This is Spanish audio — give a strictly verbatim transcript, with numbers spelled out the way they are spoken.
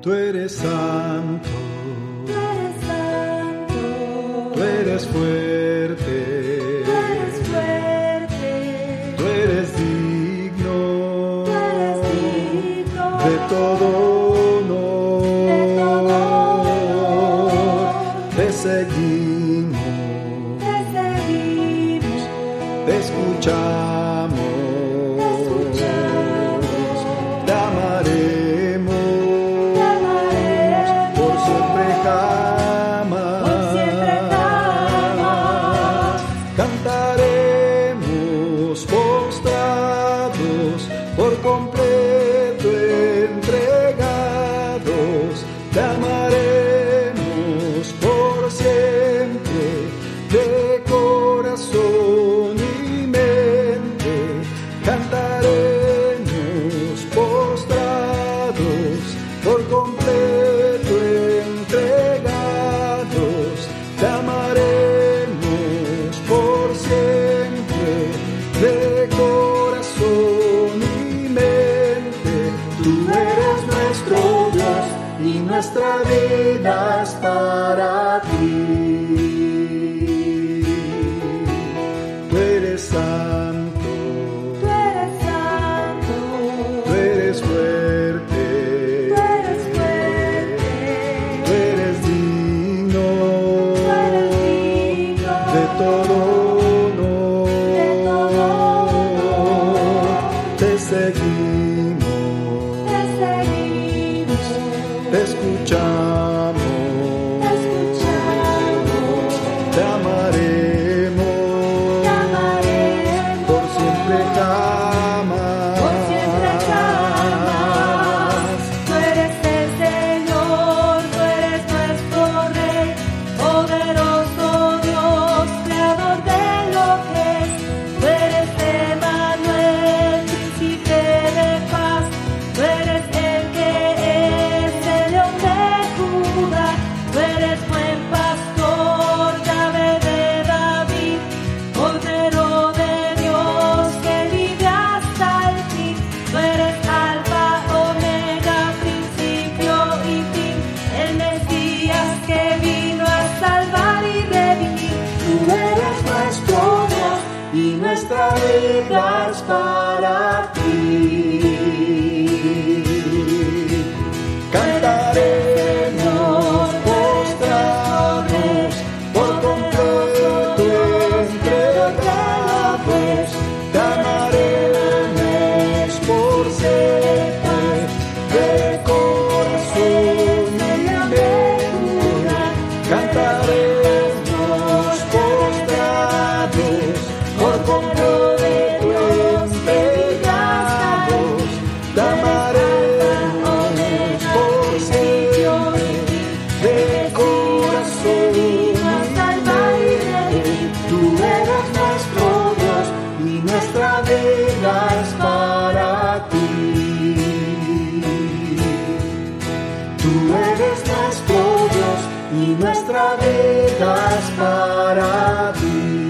Tú eres santo, Tú eres santo, tú eres fuerte, Tú eres fuerte, tú eres digno, Tú eres digno de todo honor. de todo honor. Te seguimos, Te seguimos, te escuchamos, te escuchamos, te amaremos, te amaremos por siempre jamás. por siempre jamás. Cantaremos postrados, por completo entregados, te amaremos por siempre, de corazón y mente. Cantaremos postrados, por completo entregados, te amaremos por siempre, de corazón y mente. Tú eres nuestro Dios y nuestra vida es para ti. Tú eres santo, Tú eres santo, tú eres fuerte, Tú eres fuerte, tú eres digno, Tú eres digno de todo honor. de todo honor. Te seguimos, Te seguimos, te escuchamos, te escuchamos, te amaremos, te amaremos por siempre jamás. por siempre jamás. Tú eres el Señor, tú eres nuestro Rey, poderoso Dios, creador de lo que es. Tú eres Emmanuel, príncipe de paz. Tú eres el que es el león de Judá. Tú eres buen pastor, llave de David, cordero de Dios que vive hasta el fin. Tú eres Alfa, Omega, principio y fin, el Mesías que vino a salvar y redimir. Tú eres nuestro Dios y nuestra vida es para ti. Cantaremos postrados, por completo entregados, te amaremos por siempre, de corazón y mente. Cantaremos postrados, por completo entregados, te amaremos por siempre, de corazón y mente. Tú eres nuestro Dios y nuestra vida es para ti. Tú eres nuestro Dios y nuestra vida es para ti.